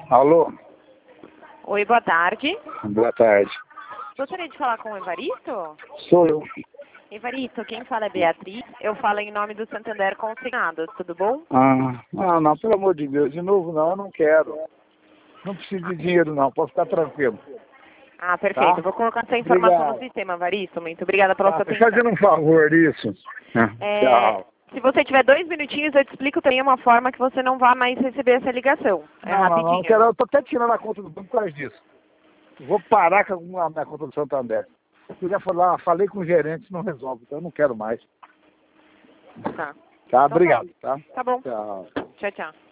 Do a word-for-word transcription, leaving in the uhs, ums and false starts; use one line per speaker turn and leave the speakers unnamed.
Alô?
Oi, boa tarde.
Boa tarde.
Gostaria de falar com o Evaristo?
Sou eu.
Evaristo, quem fala é Beatriz. Eu falo em nome do Santander Consignados, tudo bom?
Ah, não, não, pelo amor de Deus, de novo não, eu não quero. Não preciso de dinheiro não, pode ficar tranquilo.
Ah, perfeito.
Tá?
Vou colocar essa informação
Obrigado.
no sistema, Evaristo. Muito obrigada pela
Tá,
sua
tá
atenção.
fazendo um favor isso.
É,
Tchau.
se você tiver dois minutinhos, eu te explico também uma forma que você não vá mais receber essa ligação. É
Não, não,
rapidinho.
não, eu, quero, eu tô até tirando a conta do banco por causa disso. Vou parar com a minha conta do Santander. Eu já falei, lá, falei com o gerente, não resolve, então eu não quero mais.
Tá.
Tá,
Então,
obrigado, tá?
Tá bom.
Tchau.
Tchau, tchau.